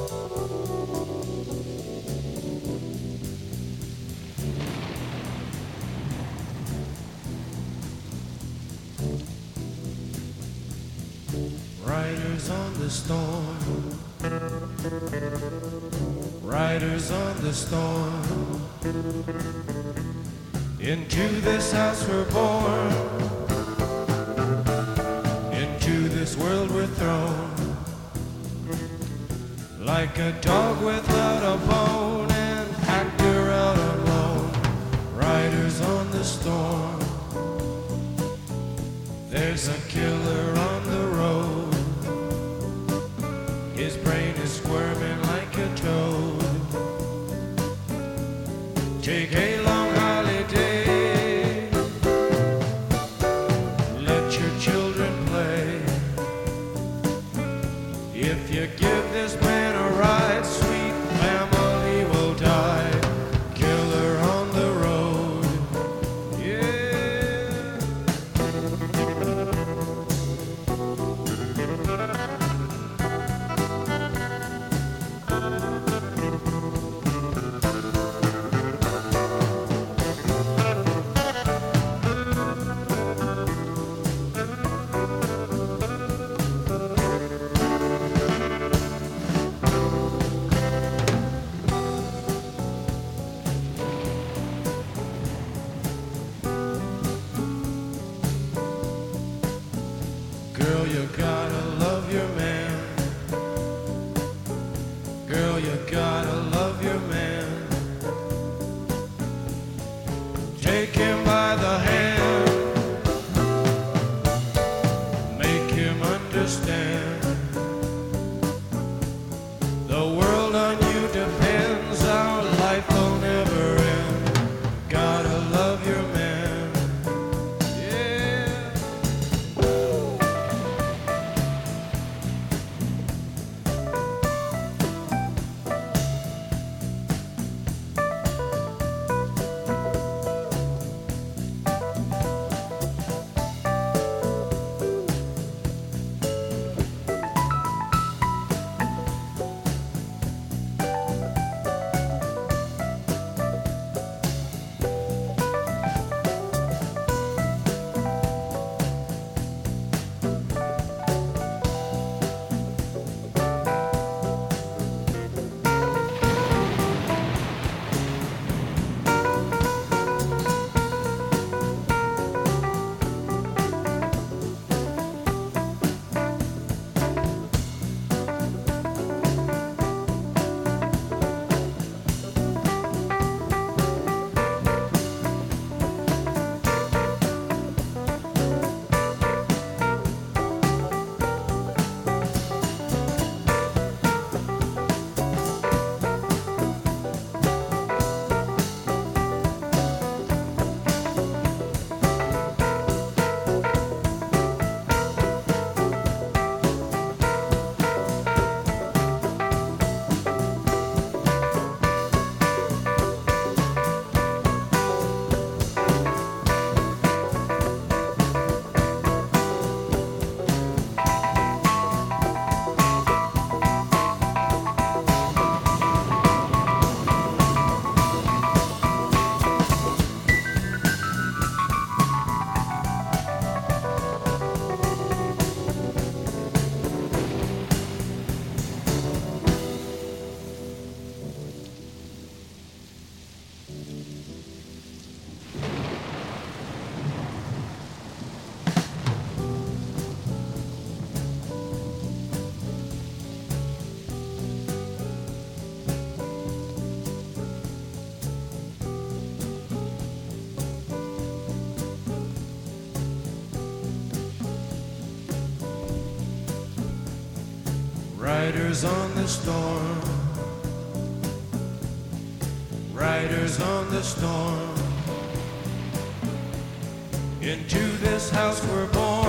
Riders on the storm, riders on the storm. Into this house we're born, into this world we're thrown. Like a dog without a bone, an actor out alone. Riders on the storm, there's a killer on the road. His brain is squirming like a toad. Take a long holiday, let your children play. If you give this man a ride, sweet family will die. Killer on the road, yeah. Girl, you gotta love your man. Girl, you gotta love your man. Take him by the hand, make him understand. The world on you depends, our life will never end. Gotta love your man, yeah. Riders on the storm, riders on the storm. Into this house we're born.